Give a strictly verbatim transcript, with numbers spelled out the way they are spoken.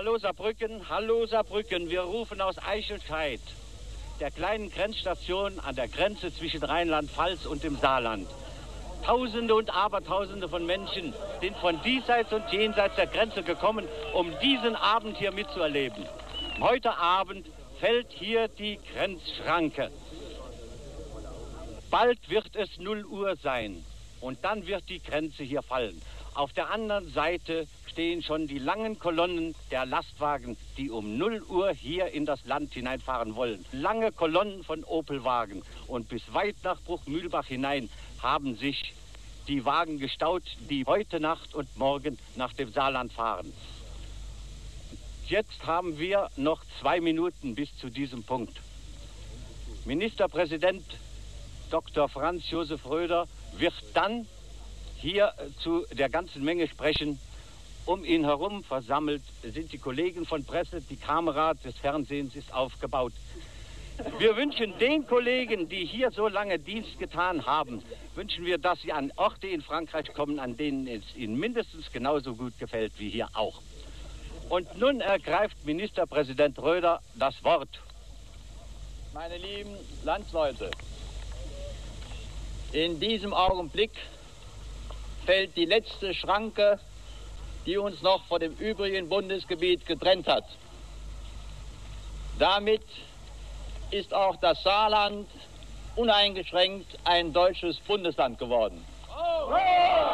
Hallo Saarbrücken, hallo Saarbrücken, wir rufen aus Eichelscheid, der kleinen Grenzstation an der Grenze zwischen Rheinland-Pfalz und dem Saarland. Tausende und Abertausende von Menschen sind von diesseits und jenseits der Grenze gekommen, um diesen Abend hier mitzuerleben. Heute Abend fällt hier die Grenzschranke. Bald wird es null Uhr sein und dann wird die Grenze hier fallen. Auf der anderen Seite stehen schon die langen Kolonnen der Lastwagen, die um null Uhr hier in das Land hineinfahren wollen. Lange Kolonnen von Opelwagen. Und bis weit nach Bruchmühlbach hinein haben sich die Wagen gestaut, die heute Nacht und morgen nach dem Saarland fahren. Jetzt haben wir noch zwei Minuten bis zu diesem Punkt. Ministerpräsident Doktor Franz Josef Röder wird dann hier zu der ganzen Menge sprechen. Um ihn herum versammelt sind die Kollegen von Presse, die Kamera des Fernsehens ist aufgebaut. Wir wünschen den Kollegen, die hier so lange Dienst getan haben, wünschen wir, dass sie an Orte in Frankreich kommen, an denen es ihnen mindestens genauso gut gefällt wie hier auch. Und nun ergreift Ministerpräsident Röder das Wort. Meine lieben Landsleute, in diesem Augenblick fällt die letzte Schranke, die uns noch von dem übrigen Bundesgebiet getrennt hat. Damit ist auch das Saarland uneingeschränkt ein deutsches Bundesland geworden. Oh!